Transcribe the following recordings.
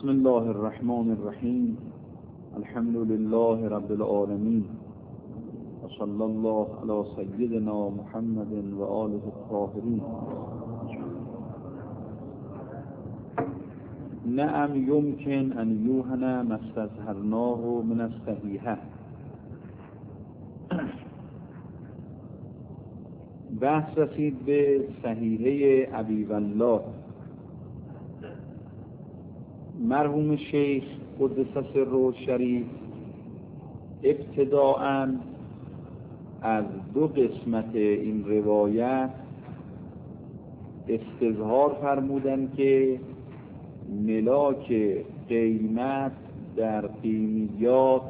بسم الله الرحمن الرحیم. الحمد لله رب العالمین و صلی الله علی سیدنا محمد و آله الطاهرین. نعم یمکن ان یوهن ما استظهرناه من الصحیحه. بحث رسید به صحیحه ابی والله. مرحوم شیخ قدس سره شریف ابتداءً از دو قسمت این روایت استظهار فرمودند که ملاک قیمت در قیمیات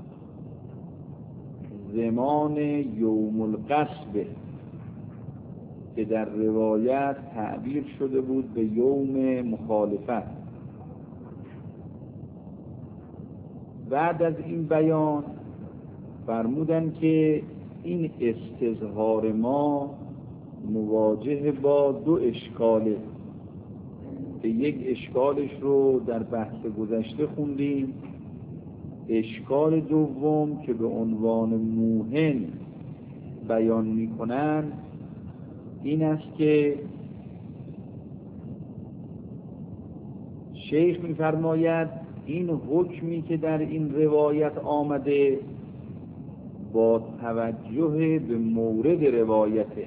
زمان یوم القصب که در روایت تعبیر شده بود به یوم مخالفت. بعد از این بیان فرمودند که این استظهار ما مواجه با دو اشکاله که یک اشکالش رو در بحث گذشته خوندیم. اشکال دوم که به عنوان موهن بیان می‌کنند این است که شیخ می‌فرماید این حکمی که در این روایت آمده با توجه به مورد روایته.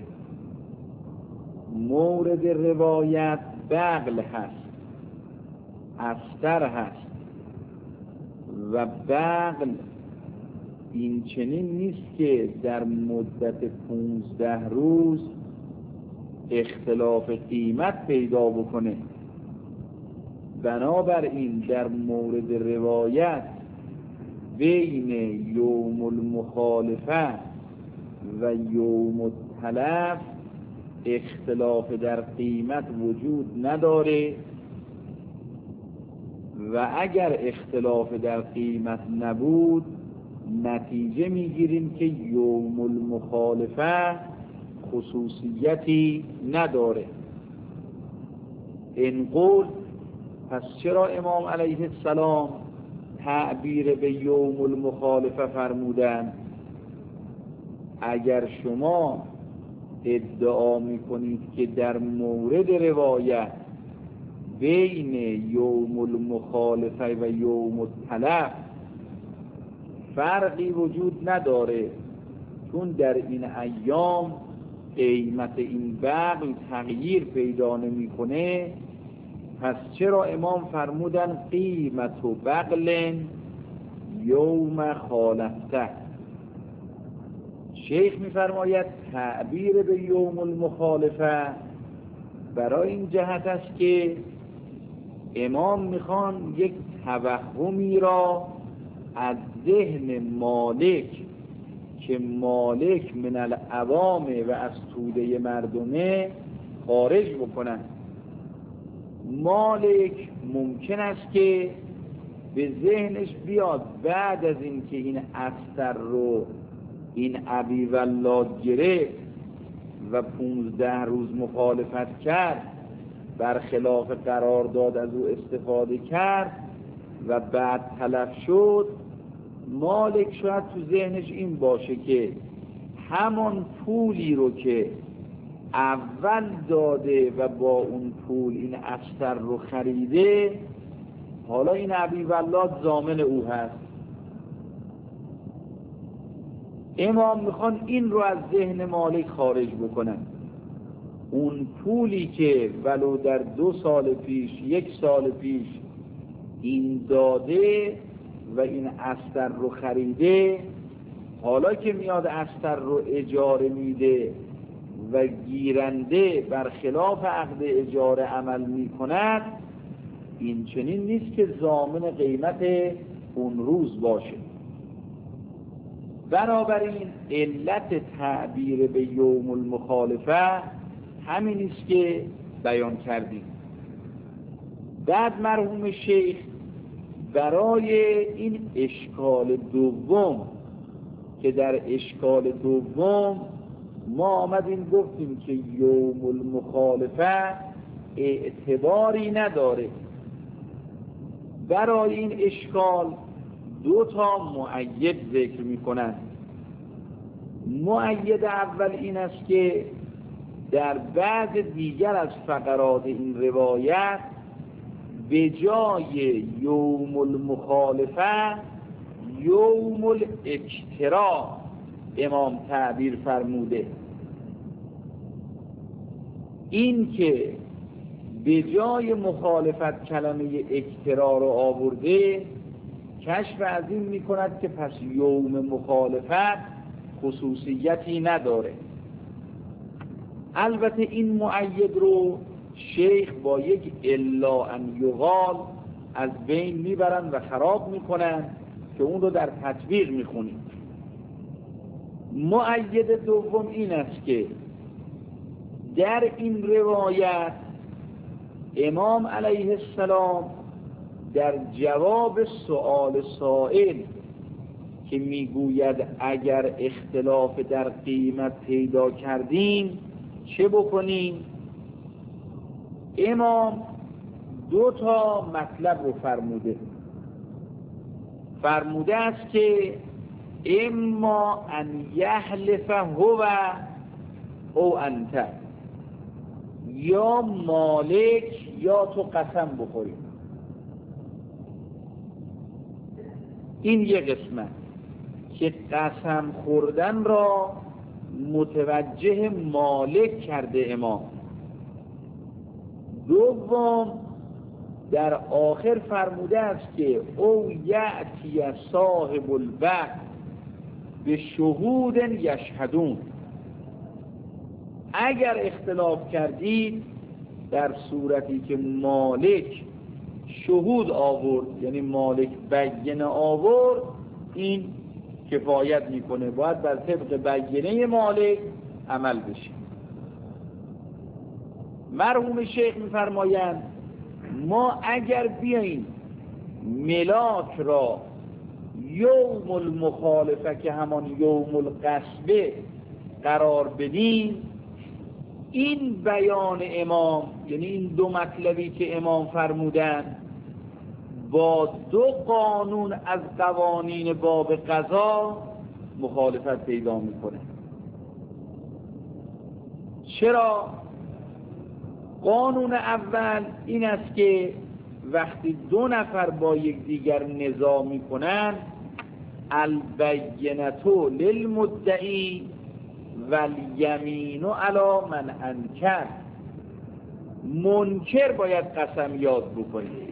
مورد روایت بغل هست، استر هست و بغل این چنین نیست که در مدت 15 روز اختلاف قیمت پیدا بکنه. بنابراین در مورد روایت بین یوم المخالفه و یوم التلف اختلاف در قیمت وجود نداره و اگر اختلاف در قیمت نبود نتیجه میگیریم که یوم المخالفه خصوصیتی نداره. این قول پس چرا امام علیه السلام تعبیر به یوم المخالفه فرمودند؟ اگر شما ادعا میکنید که در مورد روایت بین یوم المخالفه و یوم التلف فرقی وجود نداره چون در این ایام قیمت این بغل تغییر پیدا نمیکنه، پس چرا امام فرمودن قیمت و بغل یوم خالفته؟ شیخ میفرماید تعبیر به یوم المخالفه برای این جهت است که امام میخوان یک توهمی را از ذهن مالک که مالک من العوام و از توده مردمه خارج بکنن. مالک ممکن است که به ذهنش بیاد بعد از این که این استر رو این ابی والله گرفت و 15 روز مخالفت کرد، برخلاف قرارداد از او استفاده کرد و بعد تلف شد، مالک شاید تو ذهنش این باشه که همون پولی رو که اول داده و با اون پول این استر رو خریده، حالا این ابی والله ضامن او هست. امام میخوان این رو از ذهن مالک خارج بکنن. اون پولی که ولو در 2 سال پیش 1 سال پیش این داده و این استر رو خریده، حالا که میاد استر رو اجاره میده و گیرنده برخلاف عقد اجاره عمل میکند، این چنین نیست که ضامن قیمت اون روز باشه. بنابراین علت تعبیر به یوم المخالفه همین است که بیان کردیم. بعد مرحوم شیخ برای این اشکال دوم که در اشکال دوم ما آمدیم گفتیم که یوم المخالفه اعتباری نداره برای این اشکال دو تا مؤید ذکر میکنند. مؤید اول این است که در بعض دیگر از فقرات این روایت به جای یوم المخالفه یوم الاکتراع امام تعبیر فرموده. این که به جای مخالفت کلمه اکتراع رو آورده کشف از این می کند که پس یوم مخالفت خصوصیتی نداره. البته این مؤید رو شیخ با یک الا ان یقال از بین میبرن و خراب میکنن که اون رو در تطبیق میخونیم. مؤید دوم این است که در این روایت امام علیه السلام در جواب سؤال سائل که میگوید اگر اختلاف در قیمت پیدا کردیم چه بکنیم، امام دو تا مطلب رو فرموده است که اما ان یحلف هو او انت، یا مالک یا تو قسم بخوریم. این یک قسمت که قسم خوردن را متوجه مالک کرده امام. دوم در آخر فرموده است که او یأتی صاحب الوقت به شهود یشهدون، اگر اختلاف کردید در صورتی که مالک شهود آورد، یعنی مالک بینه آورد، این کفایت میکنه، باید بر طبق بینه مالک عمل بشه. مرحوم شیخ میفرمایند ما اگر بیاییم ملاک را یوم المخالفه که همان یوم القصبه قرار بدیم، این بیان امام، یعنی این دو مطلبی که امام فرمودن، با دو قانون از قوانین باب قضا مخالفت پیدا میکنه. چرا؟ قانون اول این است که وقتی دو نفر با یکدیگر نزاع میکنن، البینة للمدعی والیمین علی من انکر، منکر باید قسم یاد بکنه.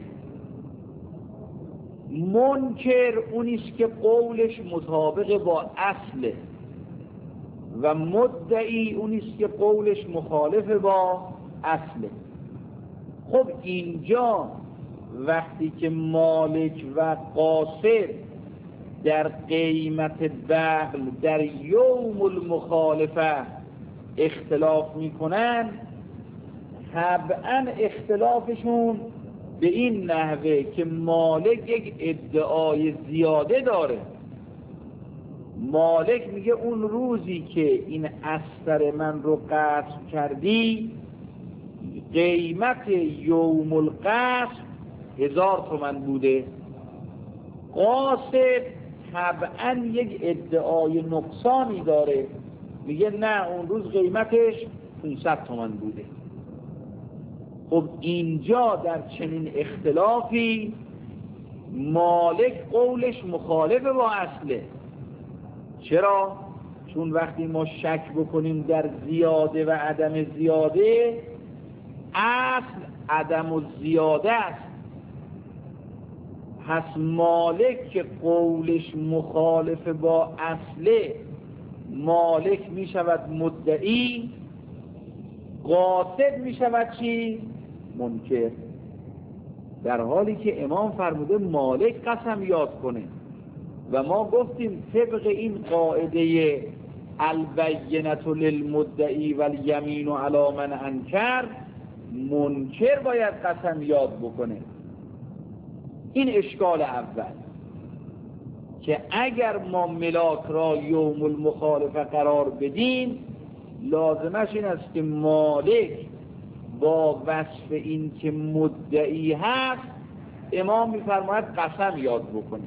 منکر اونیست که قولش مطابق با اصله و مدعی اونیست که قولش مخالف با اصله. خب اینجا وقتی که مالک و قاصد در قیمت بغل در یوم المخالفه اختلاف میکنن، طبعا اختلافشون به این نحوه که مالک یک ادعای زیاده داره. مالک میگه اون روزی که این استر من رو غصب کردی قیمت یوم الغصب 1000 تومان بوده. قاصد طبعا یک ادعای نقصانی داره، میگه نه اون روز قیمتش 500 تومان بوده. خب اینجا در چنین اختلافی مالک قولش مخالف با اصله. چرا؟ چون وقتی ما شک بکنیم در زیاده و عدم زیاده، اصل عدم و زیاده است. پس مالک که قولش مخالف با اصله، مالک می شود مدعی، قاصد می شود چی؟ منکر. در حالی که امام فرموده مالک قسم یاد کنه و ما گفتیم طبق این قاعده البینة للمدعی والیمین علی من انکر، منکر باید قسم یاد بکنه. این اشکال اول که اگر ما ملاک را یوم المخالفه قرار بدیم، لازمش این است که مالک با وصف این که مدعی هست امام میفرماید قسم یاد بکنه.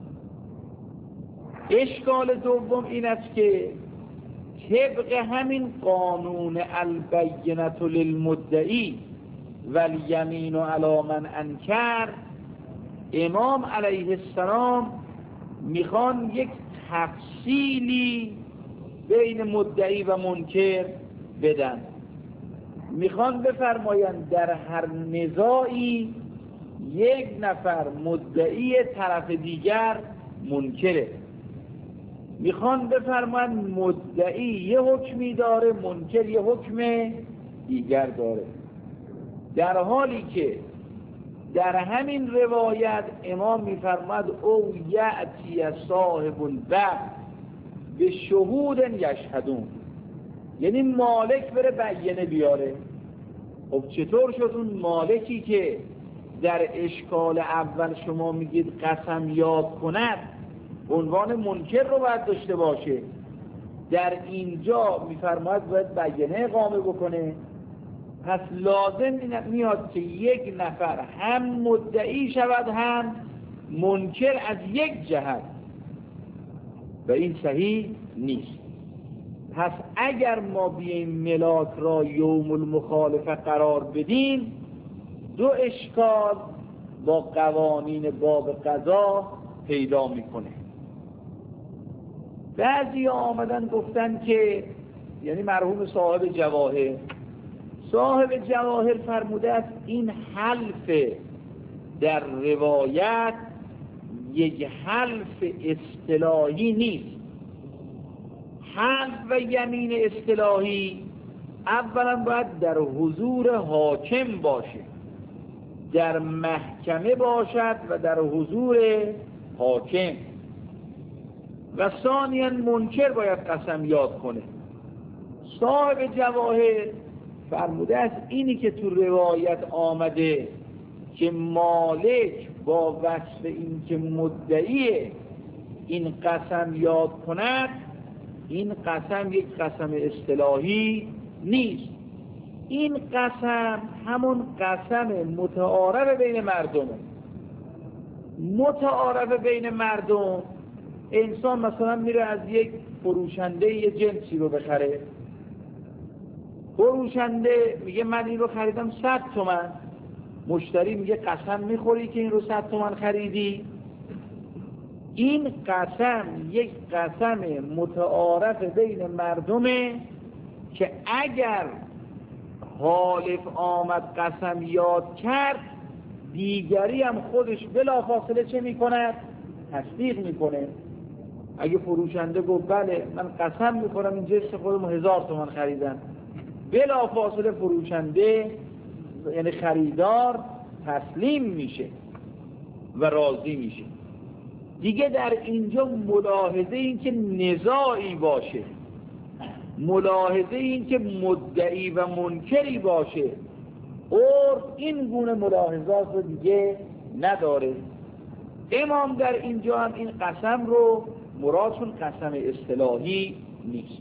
اشکال دوم این است که طبق همین قانون البینة للمدعی والیمین علی من انکر، امام علیه السلام میخوان یک تفصیلی بین مدعی و منکر بدن. میخوان بفرمایند در هر نزاعی یک نفر مدعی، طرف دیگر منکره. میخوان بفرمایند مدعی یه حکمی داره، منکر یه حکم دیگر داره، در حالی که در همین روایت امام میفرماید او یأتی صاحب البغ به شهود یشهدون، یعنی مالک بره بینه بیاره. خب چطور شد اون مالکی که در اشکال اول شما میگید قسم یاد کند عنوان منکر رو باید داشته باشه، در اینجا میفرماید باید بینه اقامه بکنه؟ پس لازم میاد که یک نفر هم مدعی شود هم منکر از یک جهت، و این صحیح نیست. پس اگر ما بیاییم ملاک را یوم المخالفه قرار بدیم، دو اشکال با قوانین باب قضا پیدا میکنه. بعضی آمدن گفتن که یعنی مرحوم صاحب جواهر فرموده است این حلف در روایت یک حلف اصطلاحی نیست. حلف و یمین اصطلاحی اولا باید در حضور حاکم باشه، در محکمه باشد و در حضور حاکم، و ثانیاً منکر باید قسم یاد کنه. صاحب جواهر فرموده است اینی که تو روایت آمده که مالک با وصف این که مدعی این قسم یاد کند، این قسم یک قسم اصطلاحی نیست. این قسم همون قسم متعارف بین مردمه. متعارف بین مردم، انسان مثلا میره از یک فروشنده یه جنسی رو بخره، فروشنده میگه من این رو خریدم 100 تومن، مشتری میگه قسم میخوری که این رو 100 تومن خریدی؟ این قسم یک قسم متعارف بین مردمه که اگر حالف آمد قسم یاد کرد، دیگری هم خودش بلافاصله چه میکند؟ تصدیق میکنه. اگه فروشنده گفت بله من قسم میخورم این جنس خودم 1000 تومن خریدم، بلافاصله فروشنده یعنی خریدار تسلیم میشه و راضی میشه. دیگه در اینجا ملاحظه این که نزاعی باشه، ملاحظه این که مدعی و منکری باشه، اور این گونه ملاحظات رو دیگه نداره. امام در اینجا هم این قسم رو مرادشون قسم اصطلاحی نیست.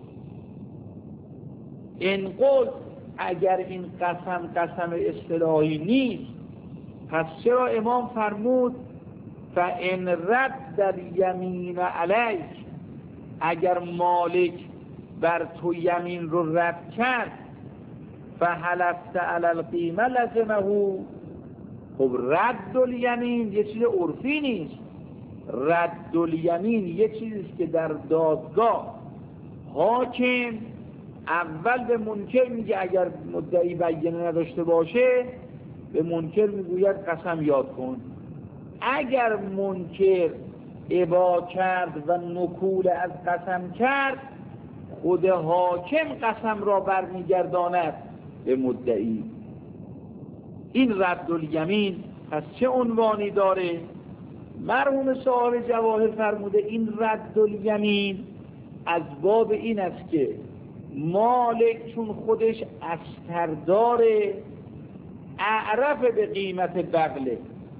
این قول اگر این قسم اصطلاحی نیست، پس چرا امام فرمود فَإِنْ رَدَّ الْيَمِينَ عَلَيْكَ، اگر مالک بر تو یمین رو رد کرد، فَحَلَفْتَ عَلَى الْقِیمَةِ لَزِمَهُ. خب رد الیمین یه چیز عرفی نیست. رد الیمین یه چیزیست که در دادگاه حاکم اول به منکر میگه، اگر مدعی بینه نداشته باشه به منکر میگوید قسم یاد کن. اگر منکر ابا کرد و نکول از قسم کرد، خود حاکم قسم را برمیگرداند به مدعی. این رد الیمین پس چه عنوانی داره؟ مرحوم صاحب جواهر فرموده این رد الیمین از باب این است که مالک چون خودش استردار اعرف به قیمت بغله،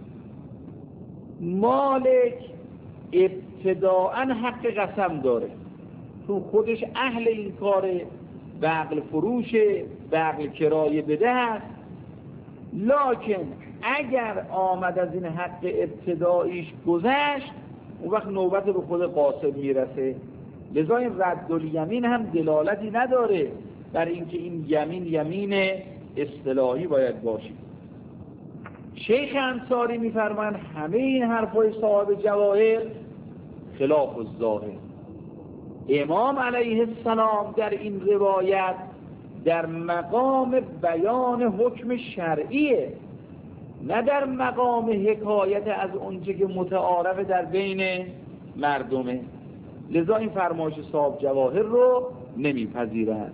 مالک ابتداءً حق قسم داره چون خودش اهل این کاره، بغل فروشه، بغل کرایه بده هست. لکن اگر آمد از این حق ابتداییش گذشت، اون وقت نوبت به خود قاصد میرسه. لذا این رد الیمین هم دلالتی نداره بر اینکه این یمین یمین اصطلاحی باید باشه. شیخ انصاری میفرمایند همه این حرفای صاحب جواهر خلاف الظاهر. امام علیه السلام در این روایت در مقام بیان حکم شرعیه، نه در مقام حکایت از اونچه که متعارف در بین مردمه. لذا این فرمایش صاحب جواهر رو نمیپذیرند.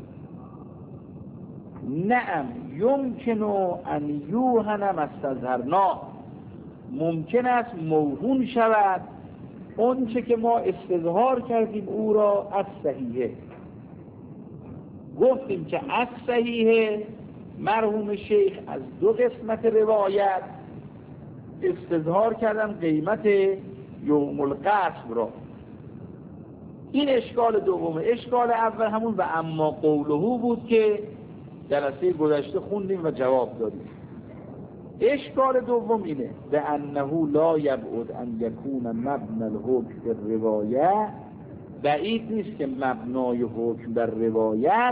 نعم یمکن ان یوهن مستظهرنا، ممکن است موهون شود اونچه که ما استظهار کردیم او را از صحیحه. گفتیم که از صحیحه مرحوم شیخ از دو قسمت روایت استظهار کردن قیمت یوم القصب را. این اشکال دومه. اشکال اول همون و اما قوله بود که جلسه گذشته خوندیم و جواب دادیم. اشکال دوم اینه به انه لا یبعد ان یکون مبنی الحکم در روایت، بعید نیست که مبنای حکم در روایت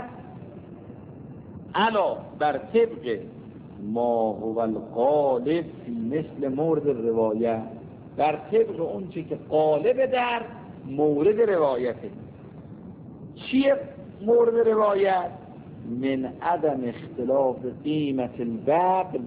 علا بر طبق ما هو الغالب فی مثل مورد روایت، بر طبق اون چه که غالب در مورد روایته. چیه مورد روایت؟ من عدم اختلاف قیمت البقل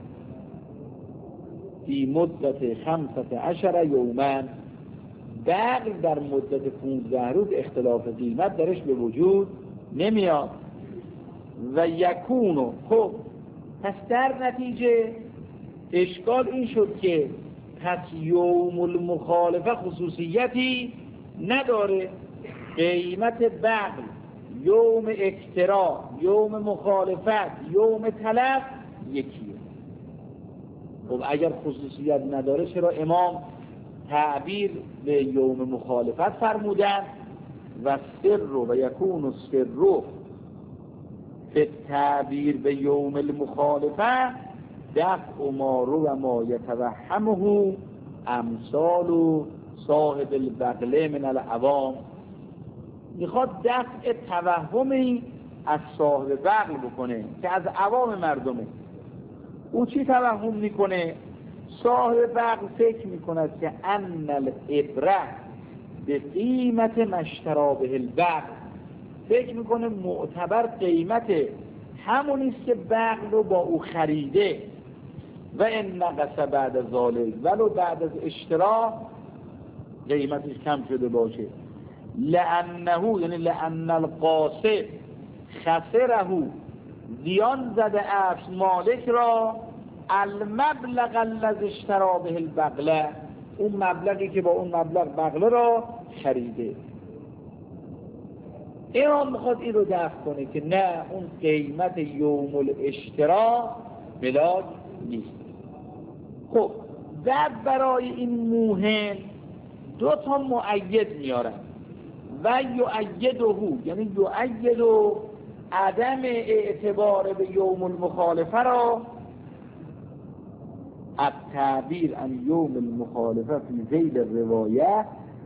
فی مدت 15 یوما. بقل در مدت 15 روز اختلاف قیمت درش به وجود نمیاد. و یکونو، خب پس در نتیجه اشکال این شد که پس یوم المخالفه خصوصیتی نداره. قیمت بقل، یوم اکترا، یوم مخالفت، یوم طلب یکیه. خب اگر خصوصیت نداره چرا امام تعبیر به یوم مخالفت فرمودن؟ و سر و یکون السر به تعبیر به یوم المخالفه دفع ما رو و ما یتوهمه امثال صاحب البغله من العوام. میخواد دفع توهمی از صاحب بغل بکنه که از عوام مردمه. او چی توهم میکنه؟ صاحب بغل فکر میکند که ان العبره به قیمت مشترا به البغل، فکر میکنه معتبر قیمت همونیست که بغل رو با او خریده. و ان نقص بعد ذالک، ولو بعد از اشترا قیمتش کم شده باشه. لانه یعنی لان القاصد خسره، زیان زده است مالک را المبلغ الذی اشترا به البغله، اون مبلغی که با اون مبلغ بغله را خریده. امام میخواد این رو دفع کنه که نه، اون قیمت یوم الاشترا ملاک نیست. خب بعد برای این موهن دو تا مؤید میارن. و یؤیده، یعنی یؤید عدم اعتبار به یوم المخالفه را التعبیر عن یوم المخالفه فی ذیل الروایه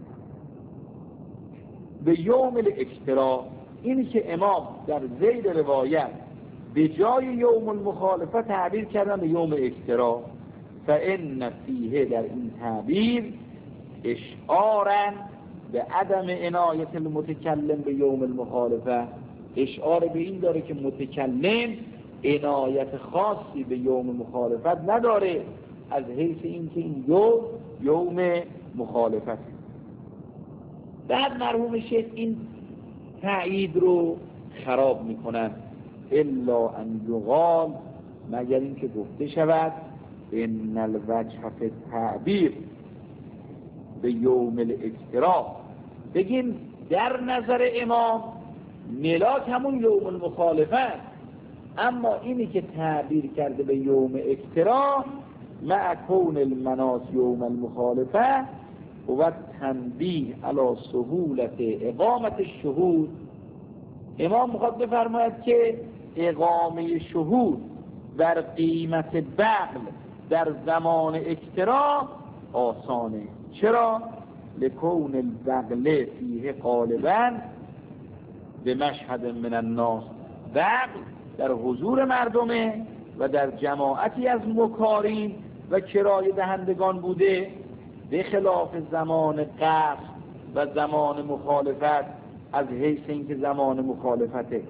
به یوم الاکترا. اینی که امام در ذیل روایت به جای یوم المخالفه تعبیر کردن به یوم اکترا. فان فیه، در این تعبیر اشعارا به عدم عنایت المتکلم به یوم المخالفه، اشعار به این داره که متکلم عنایت خاصی به یوم مخالفت نداره، از حیث اینکه این یوم مخالفت. بعد مرحوم شیخ این تأیید رو خراب میکنن. الا ان یقال، مگر اینکه گفته شود ان الوجه فی التعبیر به یوم الاکترا، بگیم در نظر امام ملاک همون یوم المخالفت، اما اینی که تعبیر کرده به یوم اکترا مع کون المناس یوم المخالفه و تنبیه علی سهولت اقامت الشهود. امام میخواد بفرماید که اقامه شهود بر قیمت بغل در زمان اکترا آسانه. چرا؟ لکون البغل فیه غالبا به مشهد من الناس، بغل در حضور مردمه و در جماعتی از مکارین و کرایه دهندگان بوده، به خلاف زمان قصد و زمان مخالفت، از حیث اینکه زمان مخالفته.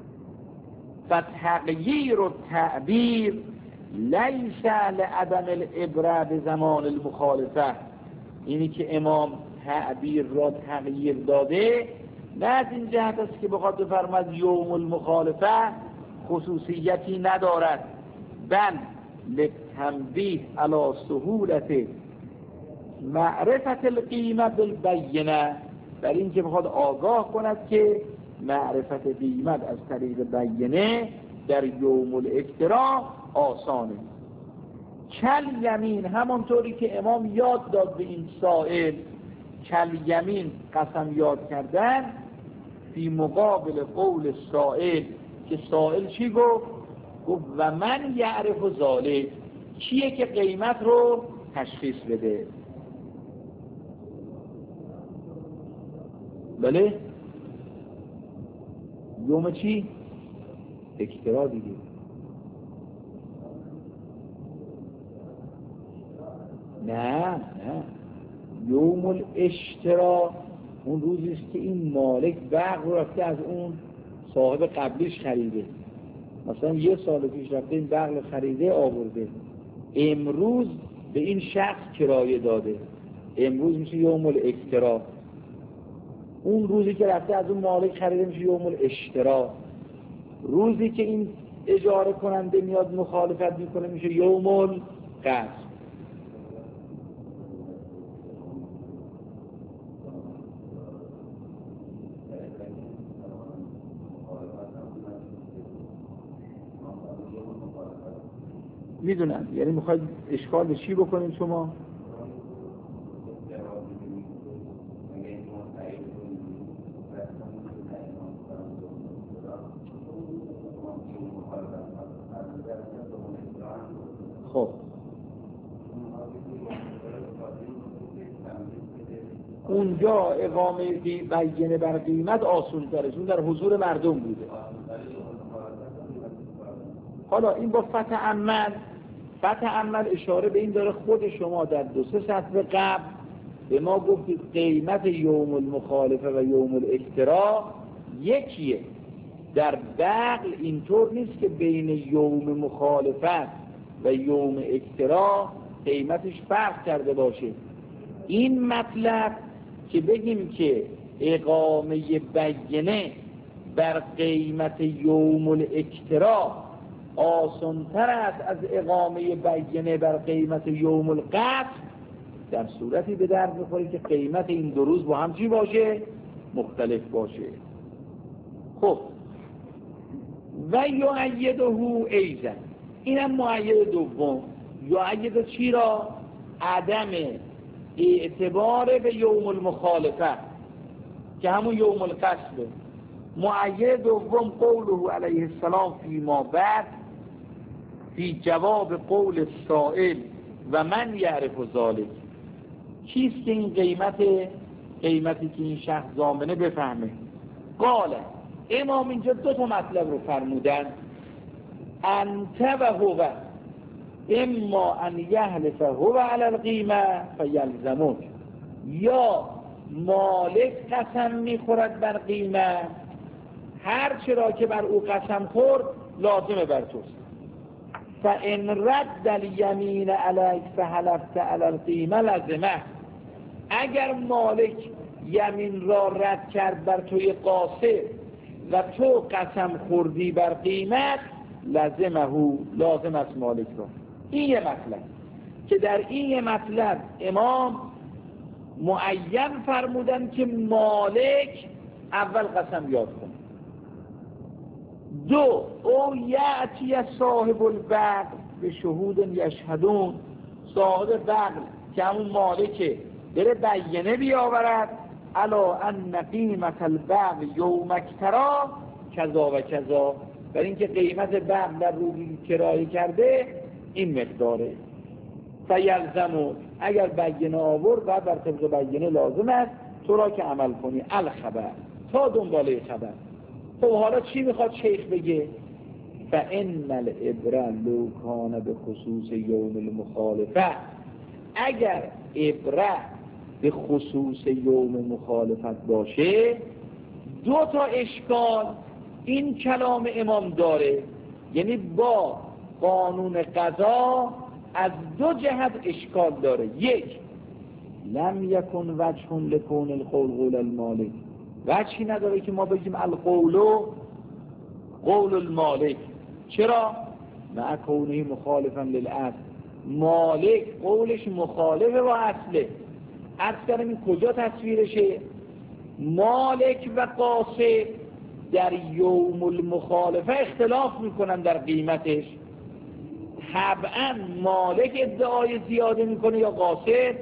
فتغییر و تعبیر لیس لعدم العبره به زمان المخالفه. اینی که امام تعبیر را تغییر داده نه از این جهت است که بخواد بفرماید یوم المخالفه خصوصیتی ندارد، بل لتنبیه علی سهولت معرفت القیمه بالبینه، در این که بخواد آگاه کند که معرفت قیمت از طریق بینه در یوم الاکترا آسانه. کل یمین، همانطوری که امام یاد داد به این سائل، کل یمین قسم یاد کردن فی مقابل قول سائل، که سائل چی گفت؟ گفت و من یعرف ذالک، کیه که قیمت رو تشخیص بده. بله یوم چی؟ اکترا دیگه. نه یوم الاشترا اون روزی است که این مالک بغل رو رفته از اون صاحب قبلیش خریده، مثلا یه سال پیش رفته این بغل خریده آورده، امروز به این شخص کرایه داده، امروز میشه یوم الاکترا. اون روزی که رفته از اون مالک خریده میشه یوم الاشترا. روزی که این اجاره کننده میاد مخالفت میکنه میشه یوم القصد. میدونم یعنی میخواید اشکال به چی بکنید شما؟ خب اونجا اقامه بینه بر قیمت آسون تره، اون در حضور مردم بوده. حالا این با فتح عمل اشاره به این داره خود شما در 2-3 سطر قبل به ما گفتید قیمت یوم المخالفه و یوم الاکترا یکیه. در بغل اینطور نیست که بین یوم مخالفت و یوم اکترا قیمتش فرق کرده باشه. این مطلب که بگیم که اقامه بینه بر قیمت یوم الاکترا آسان‌تر است از اقامه بینه بر قیمت یوم القصد، در صورتی به درد می‌خوره که قیمت این دو روز با هم چی باشه؟ مختلف باشه. خب و یؤیده ایضا، اینم مؤید دوم. یؤید چی را؟ عدم اعتبار به یوم المخالفه که همون یوم القصد. مؤید دوم قوله علیه السلام فیما بعد فی جواب قول السائل و من یعرف ذالک. چیست که این قیمتی که این شخص ضامنه بفهمه؟ قال امام اینجا 2 مطلب رو فرمودن، انت و هو، اما ان یحلف هو علی القیمه فیلزمک، یا مالک قسم میخورد بر قیمه، هر چرا که بر او قسم خورد لازمه بر توست. فان رد الیمین علیک فحلفت علی القیمه لازمه، اگر مالک یمین را رد کرد بر توی قاصد و تو قسم خوردی بر قیمت، لازم است مالک را. این یه مطلب که در این یه مطلب امام معین فرمودن که مالک اول قسم یاد کن. 2 او یأتی صاحب البغل به شهود یشهدون، صاحب بغل که همون مالکه بره بینه بیاورد الا ان قیمت البغل یوم اکترا کذا و کذا، برای اینکه قیمت بغل در روزی کرایه کرده این مقداره. فیلزمو، اگر بینه آورد بعد بر طبق بینه لازم است تو را که عمل کنی الخبر، تا دنباله خبر. خب حالا چی میخواد شیخ بگه؟ فإن العبرة لو کان به خصوص یوم المخالفه، اگر عبرت به خصوص یوم مخالفت باشه، دو تا اشکال این کلام امام داره، یعنی با قانون قضا از دو جهت اشکال داره. یک، لم یکن وجه لکون القول قول المالک، وجهی نداره که ما بگیم القول قول المالک. چرا؟ مع کونه مخالفا للاصل، مالک قولش مخالفه با اصله. عرض کردم این کجا تصویرشه؟ مالک و قاصد در یوم المخالفه اختلاف میکنن در قیمتش. طبعا مالک ادعای زیاده میکنه یا قاصد؟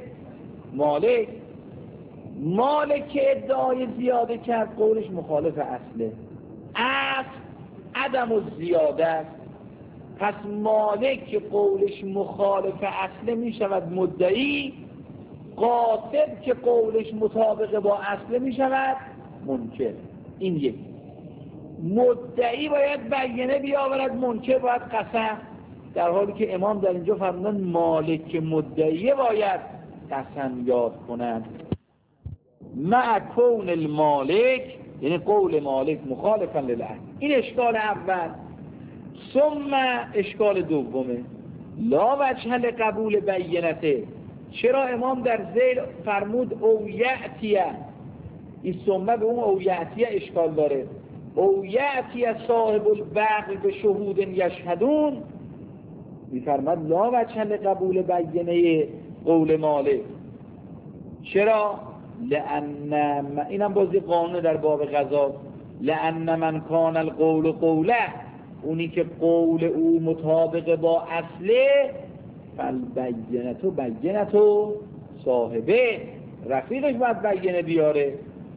مالک که ادعای زیاده کرد قولش مخالف اصله، اصل عدم الزیاده است. پس مالک که قولش مخالف اصله میشود مدعی، قاصد که قولش مطابق با اصله میشود منکر. این یک. مدعی باید بینه بیاورد، منکر باید قسم، در حالی که امام در اینجا فرمودن مالک که مدعی باید قسم یاد کنند. مع کون المالک، یعنی قول مالک مخالفا للعقل. این اشکال اول. ثم اشکال دومه، لا وجه لقبول بینته. چرا امام در ذیل فرمود او یأتیه؟ این ثم به اون او یأتیه اشکال داره. او یأتیه صاحب البغل به شهود یشهدون، میفرماد لا وجه لقبول بینه قول مالک. چرا؟ لأن اینم بازی قانون در باب قضا، لأن من کان القول قوله، اونی که قول او مطابق با اصله، فالبینتو بینتو صاحبه، رفیقش باید بینه بیاره.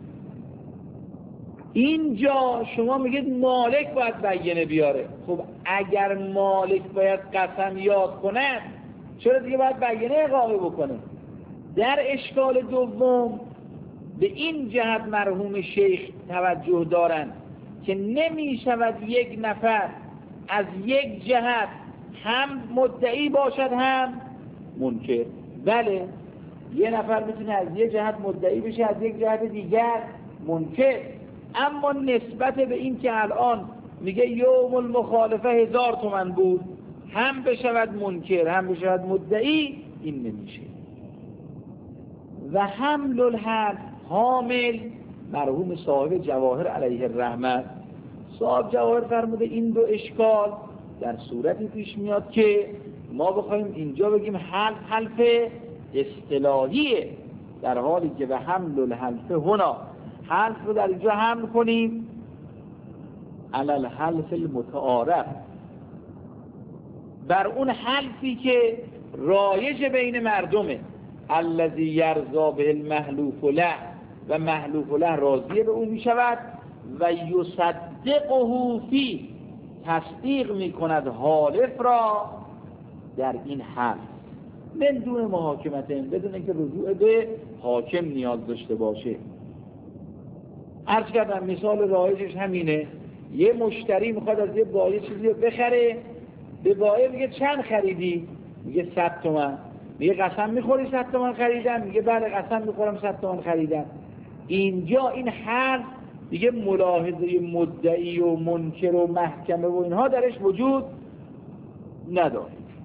اینجا شما میگید مالک باید بینه بیاره. خب اگر مالک باید قسم یاد کنه، چرا دیگه باید بینه اقامه بکنه؟ در اشکال دوم به این جهت مرحوم شیخ توجه دارند که نمی شود یک نفر از یک جهت هم مدعی باشد هم منکر. بله، یه نفر میتونه از یک جهت مدعی بشه، از یک جهت دیگر منکر، اما نسبت به این که الان میگه یوم المخالفه 1000 تومان بود، هم بشود منکر هم بشود مدعی، این نمیشه. و حمل الحد حامل، مرحوم صاحب جواهر علیه الرحمت، صاحب جواهر فرموده این دو اشکال در صورتی پیش میاد که ما بخوایم اینجا بگیم حلف اصطلاحیه، در حالی که به حمل الحلف هنا، حلف رو در اینجا حمل کنیم علی الحلف المتعارف، بر اون حلفی که رایج بین مردمه، الذی یرضا به المحلوف له، و محلوف له راضی به اون می شود، و یصدقه فی، تصدیق می کند حالف را در این حلف، من دون محاکمت، بدون اینکه رجوع به حاکم نیاز داشته باشه. عرض کردم مثال رایجش همینه، یه مشتری میخواد از یه بایع چیزی رو بخره، به بایع میگه چند خریدی؟ میگه 100 تومان. میگه قسم میخوری 100 تومان خریدم؟ میگه بله قسم میخورم 100 تومان خریدم. اینجا این حرف دیگه ملاحظه مدعی و منکر و محکمه و اینها درش وجود نداره.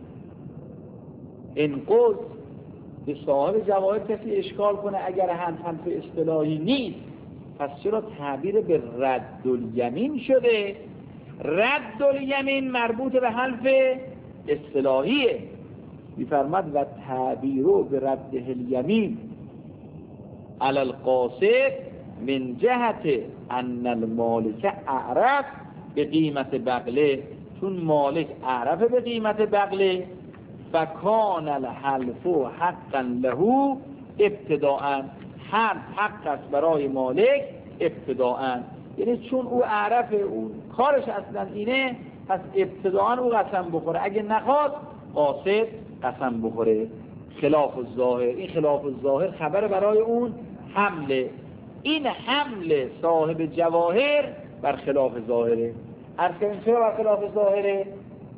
این قول به صاحب جواهر کسی اشکال کنه اگر حلف اصطلاحی نیست، پس چرا تعبیر به رد الیمین شده؟ رد الیمین مربوط به حلف اصطلاحیه. میفرماد و تعبیرو به رد الیمین علی القاصد من جهت ان المالک اعرف به قیمت بغله، چون مالک اعرف به قیمت بغله، فکان الحلف حقا له ابتداءً، حق است برای مالک ابتداءً، یعنی چون او اعرف، اون کارش اصلا اینه، پس ابتداءً او قسم بخوره، اگه نخواد قاصد قسم بخوره خلاف الظاهر. این خلاف الظاهر خبر برای اون حمله. این حمل صاحب جواهر بر خلاف ظاهره. عرض کردیم چرا بر خلاف ظاهره؟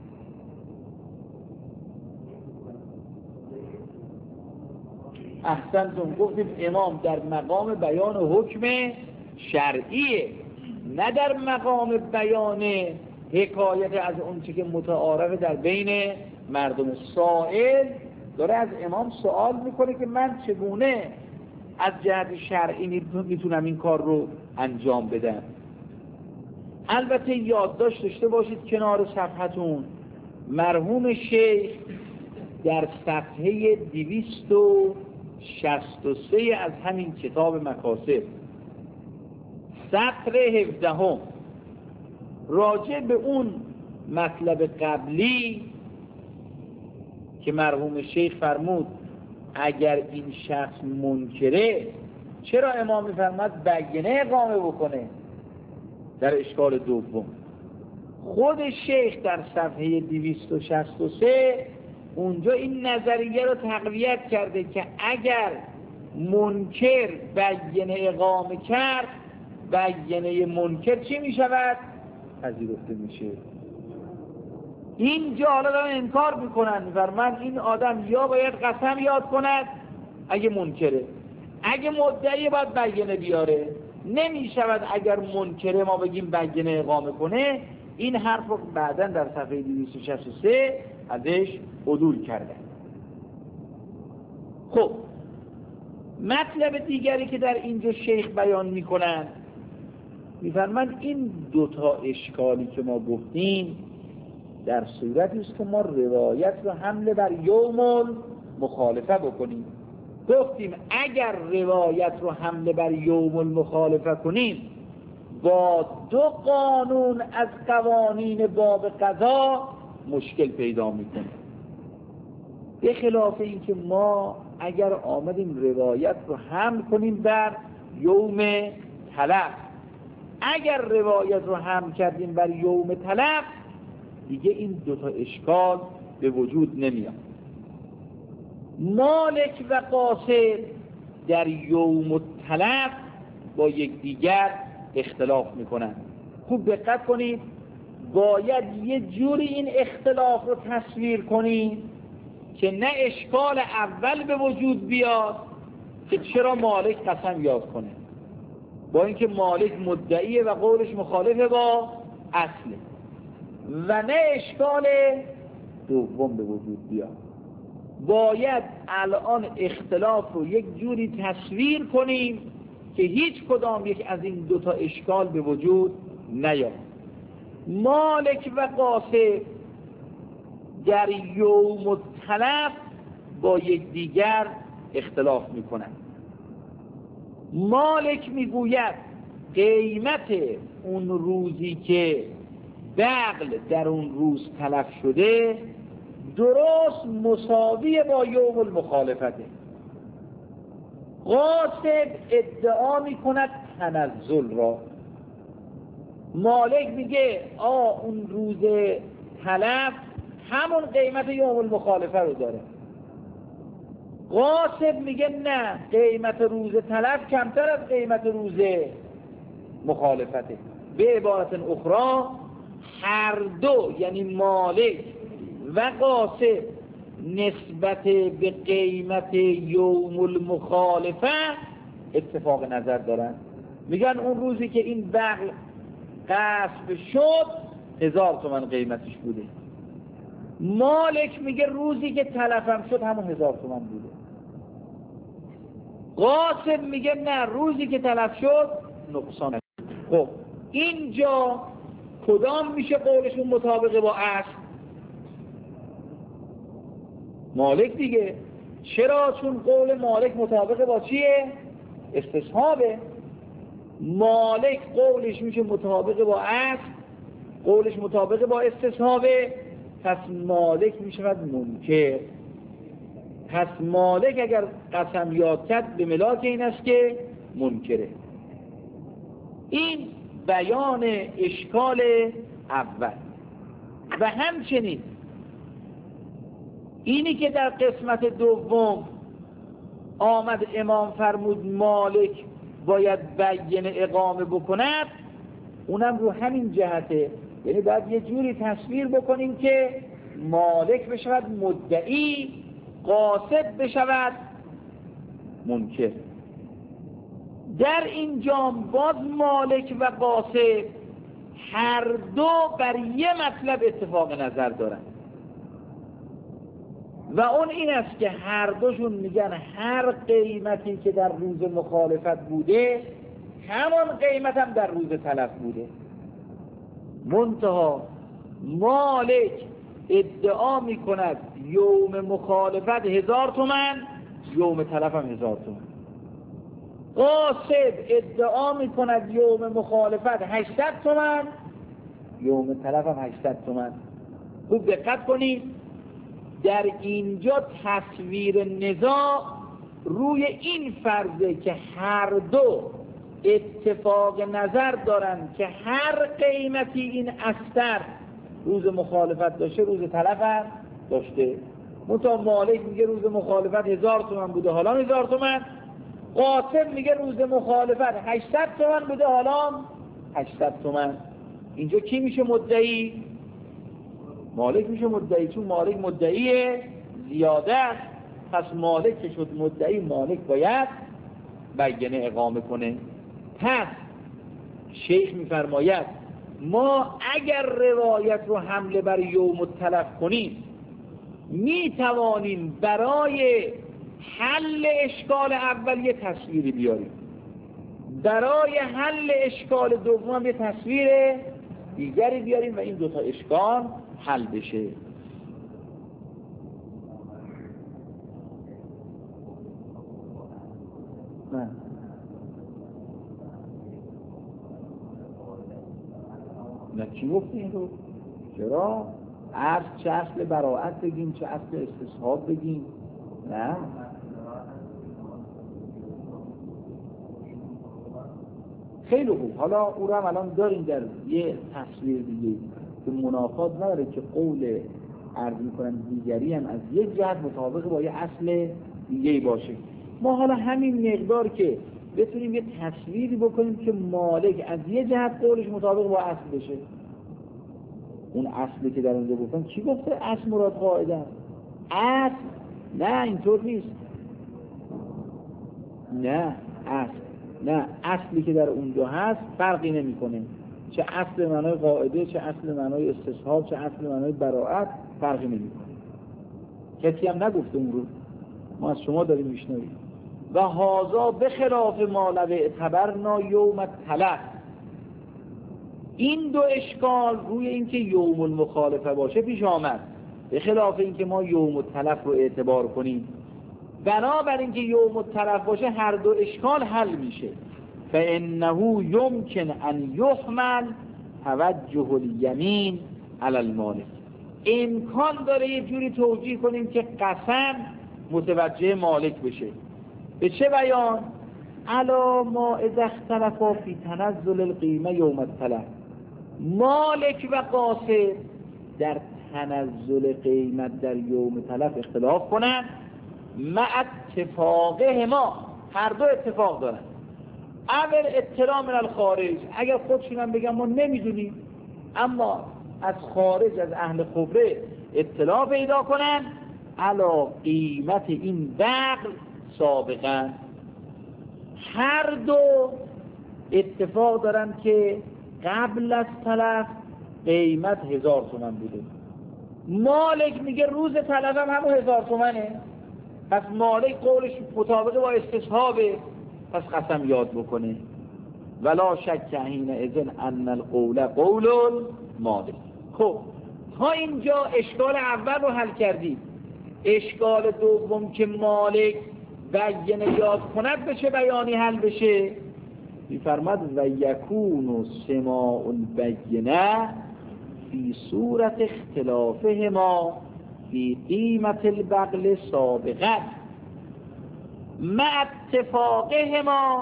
احسنتون، گفتیم امام در مقام بیان حکم شرعیه، نه در مقام بیان حکایت از اون چی که متعارفه در بین مردم. سائل داره از امام سوال میکنه که من چگونه از جهت شرعی میتونم این کار رو انجام بدم. البته یادداشت داشته باشید کنار صفحتون مرحوم شیخ در صفحه 263 از همین کتاب مکاسب سطر 17 راجع به اون مطلب قبلی که مرحوم شیخ فرمود اگر این شخص منکره چرا امام میفرماد بیانه اقامه بکنه، در اشکال دوم خود شیخ در صفحه 263 اونجا این نظریه رو تقویت کرده که اگر منکر بیانه اقامه کرد بیانه منکر چی می شود؟ پذیرفته میشه. اینجا حالا دارن انکار میکنن، میفرمایند این آدم یا باید قسم یاد کند اگه منکره، اگه مدعی باید بیانه بیاره. نمی شود اگر منکره ما بگیم بیانه اقامه کنه. این حرف رو بعداً در صفحه 263 ازش عدول کردن. خب مطلب دیگری که در اینجا شیخ بیان میکنن میفرمایند این دوتا اشکالی که ما گفتیم در صورتی است که ما روایت رو حمله بر یوم مخالفه بکنیم. گفتیم اگر روایت رو حمله بر یوم المخالفه کنیم با دو قانون از قوانین باب قضا مشکل پیدا میکنه، به خلاف اینکه ما اگر آمدیم روایت رو حمل کنیم بر یوم تلف. اگر روایت رو حمل کردیم بر یوم تلف دیگه این دوتا اشکال به وجود نمیاد. مالک و قاصد در یوم التلف با یکدیگر اختلاف میکنن. خوب دقت کنید، باید یه جوری این اختلاف رو تصویر کنید که نه اشکال اول به وجود بیاد که چرا مالک قسم یاد کنه، با اینکه مالک مدعیه و قولش مخالفه با اصله، و نه اشکال دوم به وجود بیاد. باید الان اختلاف رو یک جوری تصویر کنیم که هیچ کدام یک از این دوتا اشکال به وجود نیاد. مالک و قاصد در یوم التلف با یکدیگر اختلاف میکنند. مالک میگوید قیمت اون روزی که بغل در اون روز تلف شده درست مساوی با یوم المخالفته. قاصد ادعا میکند تنزل را. مالک میگه اون روز تلف همون قیمت یوم المخالفه رو داره. قاصد میگه نه، قیمت روز تلف کمتر از قیمت روز مخالفته. به عبارت اخرى هر دو یعنی مالک و قاصد نسبت به قیمت یوم المخالفه اتفاق نظر دارن. میگن اون روزی که این بغل غصب شد 1000 تومان قیمتش بوده. مالک میگه روزی که تلفم شد همون 1000 تومان بوده. قاصد میگه نه، روزی که تلف شد نقصان. خب اینجا کدام میشه قولشون مطابقه با اصل؟ مالک دیگه. چرا؟ چون قول مالک مطابقه با چیه؟ استصحابه. مالک قولش میشه مطابقه با اصل، قولش مطابقه با استصحابه، پس مالک میشود منکر. پس مالک اگر قسم یاد کرد به ملاک این است که منکره. این بیان اشکال اول. و همچنین اینی که در قسمت دوم آمد امام فرمود مالک باید بینه اقامه بکند، اونم رو همین جهته. یعنی باید یه جوری تصویر بکنیم که مالک بشود مدعی، قاصد بشود منکر. در این جام باز مالک و قاصد هر دو بر یه مطلب اتفاق نظر دارن و اون این است که هر دوشون میگن هر قیمتی که در روز مخالفت بوده همان قیمت هم در روز تلف بوده. منتها مالک ادعا میکند یوم مخالفت 1000 تومان، یوم تلف هم 1000 تومان. قاصد ادعا میکند یوم مخالفت 800 تومان، یوم تلف هم 800 تومان. خوب دقت کنید، در اینجا تصویر نزاع روی این فرضه که هر دو اتفاق نظر دارن که هر قیمتی این استر روز مخالفت داشته روز تلف هم داشته. منتها مالک میگه روز مخالفت 1000 تومان بوده حالا 1000 تومان، قاصد میگه روز مخالفت 800 تومان بوده حالا 800 تومان. اینجا کی میشه مدعی؟ مالک میشه مدعی، چون مالک مدعی زیاده است. پس مالک که شد مدعی، مالک باید بینه اقامه کنه. پس شیخ میفرماید ما اگر روایت رو حمله بر یوم التلف کنیم میتوانیم برای حل اشکال اول یه تصویری بیاریم، برای حل اشکال دوم یه تصویر دیگری بیاریم و این دوتا اشکال حل بشه. نه چی گفتی این رو؟ چرا؟ چه اصل براعت بگیم چه اصل استصحاب بگیم؟ نه خیلی خوب. حالا او رو هم الان داریم در یه تصویر دیگه که منافات نداره که قول عرض میکنن دیگری هم از یک جهت مطابق با یه اصل دیگه باشه. ما حالا همین مقدار که بتونیم یه تصویری بکنیم که مالک از یه جهت قولش مطابق با اصل بشه. اون اصلی که در اونجا گفتن کی گفته اصل مراد قاعده است؟ اصل نه اینطور نیست. نه اصلی که در اونجا هست فرقی نمیکنه، چه اصل معنای قاعده چه اصل معنای استصحاب چه اصل معنای براعت فرقی نمیکنه. کسی هم نگفته اون رو، ما از شما داریم میشنویم. و هازا به خلاف ما لو اعتبرنا یوم التلف، این دو اشکال روی اینکه یوم المخالفه باشه پیش آمد، به خلاف اینکه ما یوم التلف رو اعتبار کنیم. بنابر اینکه یوم التلف باشه هر دو اشکال حل میشه. فانه یمکن ان یحمل توجه الیمین علی المالک، امکان داره یه جوری توجیه کنیم که قسم متوجه مالک بشه. به چه بیان؟ علا ما اذا اختلفا فی تنزل القیمه یوم التلف، مالک و قاصد در تنزل قیمت در یوم تلف اختلاف کنن، مع اتفاقه ما هر دو اتفاق دارن. اول اطلاع من الخارج، اگر خودشون هم بگن ما نمیدونیم، اما از خارج از اهل خبره اطلاع پیدا کنن علا قیمت این بغل سابقا، هر دو اتفاق دارن که قبل از تلف قیمت 1000 تومان بوده. مالک میگه روز تلف هم همون 1000 تومانه، پس مالک قولش مطابق با استصحابه، پس قسم یاد بکنه. ولا شک حین اذن ان القول قول مالک. خب تا اینجا اشکال اول رو حل کردیم. اشکال دوم که مالک بینه یاد کند به چه بیانی حل بشه؟ میفرماد و یکون سماع البینه فی صورت اختلافهما فی قیمت البغل سابقا مع اتفاقهما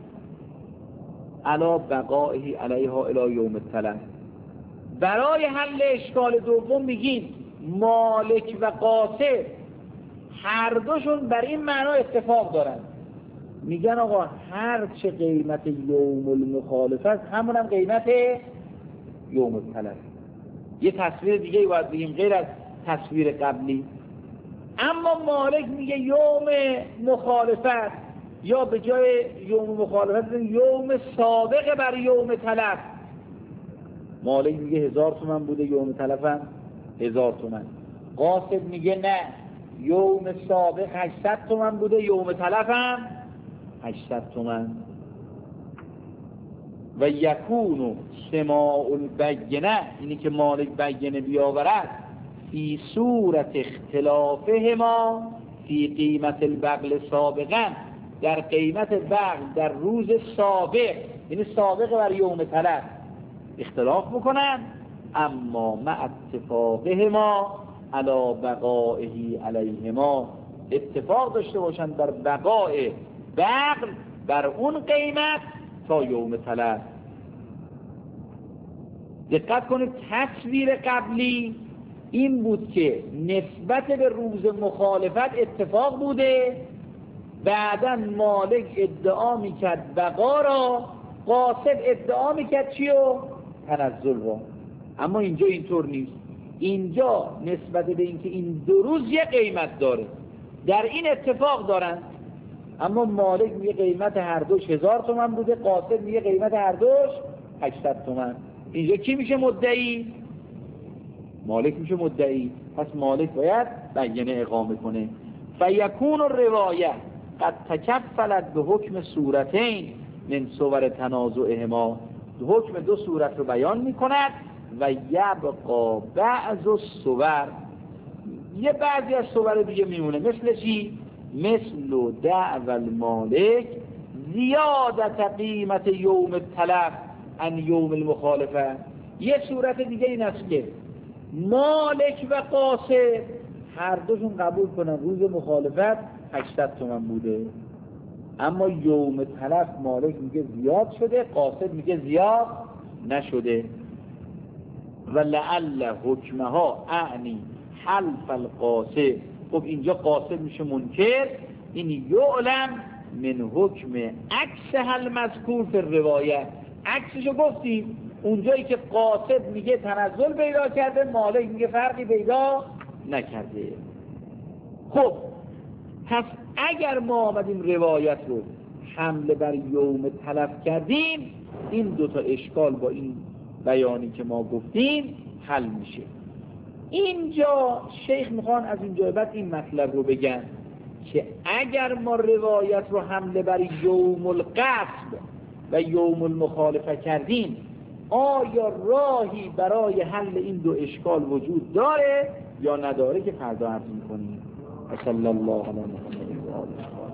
علی بقائه علیها الی یوم التلف. برای حل اشکال دوم میگیم مالک و قاصد هر دوشون بر این معنا اتفاق دارن، میگن آقا هر چه قیمت یوم المخالفه است همون هم قیمت یوم التلف. یه تصویر دیگه باید بگیم غیر از تصویر قبلی. اما مالک میگه یوم مخالفت، یا به جای یوم مخالفت یوم سابق بر یوم تلف. مالک میگه 1000 تومان بوده، یوم تلف هم 1000 تومان. قاصد میگه نه، یوم سابق 800 تومان بوده، یوم تلف هم 800 تومان. و یکونو سماع البینه، اینی که مالک بینه بیاورد، فی صورت اختلافهما فی قیمت البغل سابقا، در قیمت بغل در روز سابق، یعنی سابق بر یوم تلف اختلاف بکنن، اما مع اتفاقهما علی بقائه علیهما، اتفاق داشته باشن بر بقای بغل بر اون قیمت تا یوم تلف. دقت کنید تصویر قبلی این بود که نسبت به روز مخالفت اتفاق بوده، بعداً مالک ادعا میکرد بقا را، قاصد ادعا میکرد چیو؟ تنزل را. اما اینجا اینطور نیست. اینجا نسبت به اینکه این دو روز یه قیمت داره، در این اتفاق دارن، اما مالک میگه قیمت هر دوش 1000 تومان بوده، قاصد میگه قیمت هر دوش 800 تومان. اینجا کی میشه مدعی؟ مالک میشه مدعی. پس مالک باید بینه اقامه کنه. فیکون الروایه قد تکفلت به حکم صورتین من صور تنازعهما، حکم دو صورت رو بیان میکند. و یبقا بعض الصور، یه بعضی از صور دیگه میمونه. مثل چی؟ مثل دعوى المالک زیادت قیمت یوم التلف عن یوم المخالفه. یه صورت دیگه این است که مالک و قاصد هر دوشون قبول کنن روز مخالفت 800 تومان بوده، اما یوم تلف مالک میگه زیاد شده، قاصد میگه زیاد نشده. و لعل حکمها اعنی حلف القاصد. خب اینجا قاصد میشه منکر، این یعلم من حکم عکس المذکور فی الروایه. عکسشو گفتیم، اونجایی که قاصد میگه تنزل پیدا کرده، مالک میگه فرقی پیدا نکرده. خب پس اگر ما آمدیم روایت رو حمله بر یوم تلف کردیم، این دوتا اشکال با این بیانی که ما گفتیم حل میشه. اینجا شیخ میخوان از اینجا بعد این مطلب رو بگن که اگر ما روایت رو حمله بر یوم القصد و یوم المخالفه کردیم، آیا راهی برای حل این دو اشکال وجود داره یا نداره که فردا عرض میکنیم. صلی الله علیه و آله.